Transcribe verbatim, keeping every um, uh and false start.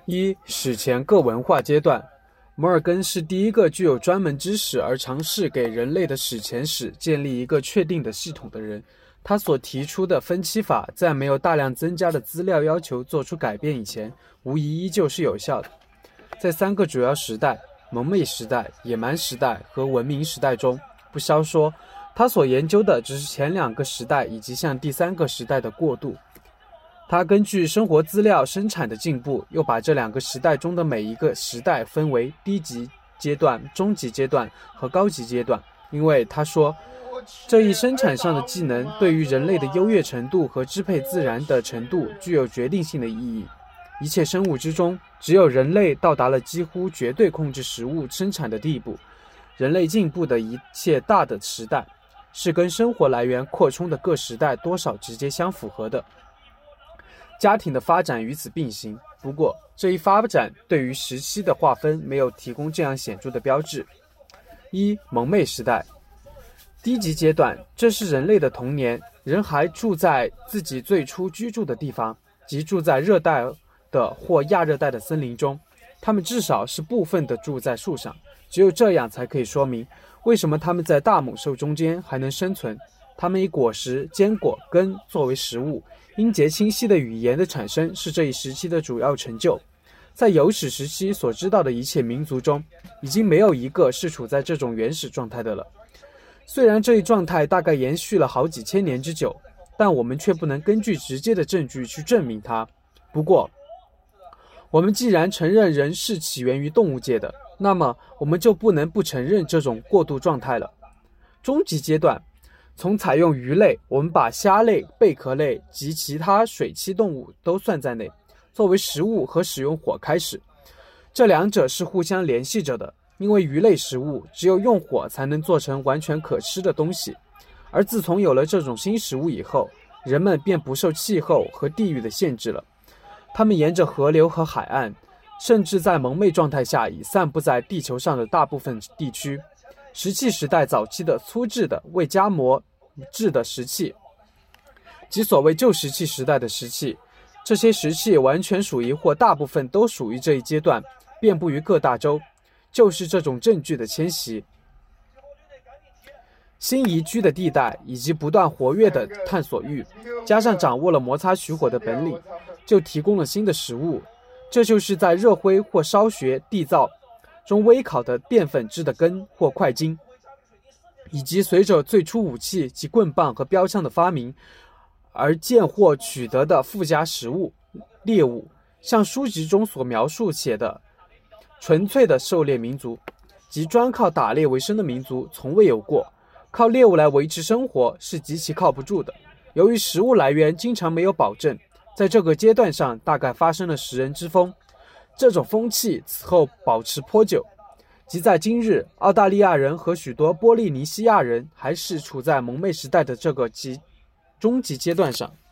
一、史前各文化阶段。摩尔根是第一个具有专门知识而尝试给人类的史前史建立一个确定的系统的人。他所提出的分期法，在没有大量增加的资料要求做出改变以前，无疑依旧是有效的。在三个主要时代——蒙昧时代、野蛮时代和文明时代中，不消说，他所研究的只是前两个时代以及向第三个时代的过渡。他根据生活资料生产的进步，又把这两个时代中的每一个时代分为低级阶段、中级阶段和高级阶段，因为他说，这一生产上的技能对于人类的优越程度和支配自然的程度具有决定性的意义。一切生物之中，只有人类到达了几乎绝对控制食物生产的地步。人类进步的一切大的时代，是跟生活来源扩充的各时代多少直接相符合的。家庭的发展与此并行，不过这一发展对于时期的划分没有提供这样显著的标志。一、蒙昧时代。低级阶段，这是人类的童年，人还住在自己最初居住的地方，即住在热带的或亚热带的森林中，他们至少是部分的住在树上，只有这样才可以说明为什么他们在大猛兽中间还能生存。他们以果实、坚果、根作为食物，音节清晰的语言的产生是这一时期的主要成就。在有史时期所知道的一切民族中，已经没有一个是处在这种原始状态的了。虽然这一状态大概延续了好几千年之久，但我们却不能根据直接的证据去证明它。不过，我们既然承认人是起源于动物界的，那么我们就不能不承认这种过渡状态了。终极阶段，从采用鱼类，我们把虾类、贝壳类及其他水栖动物都算在内，作为食物和使用火开始。这两者是互相联系着的，因为鱼类食物只有用火才能做成完全可吃的东西。而自从有了这种新食物以后，人们便不受气候和地域的限制了。他们沿着河流和海岸，甚至在蒙昧状态下已散布在地球上的大部分地区。石器时代早期的粗制的未加磨制的石器，即所谓旧石器时代的石器，这些石器完全属于或大部分都属于这一阶段，遍布于各大洲，就是这种证据的迁徙。新移居的地带以及不断活跃的探索欲，加上掌握了摩擦取火的本领，就提供了新的食物。这就是在热灰或烧穴缔造中微烤的淀粉质的根或块茎，以及随着最初武器及棍棒和标枪的发明而见或取得的附加食物猎物。像书籍中所描述写的纯粹的狩猎民族，即专靠打猎为生的民族，从未有过。靠猎物来维持生活是极其靠不住的，由于食物来源经常没有保证，在这个阶段上大概发生了食人之风。这种风气此后保持颇久，即在今日，澳大利亚人和许多波利尼西亚人还是处在蒙昧时代的这个极终极阶段上。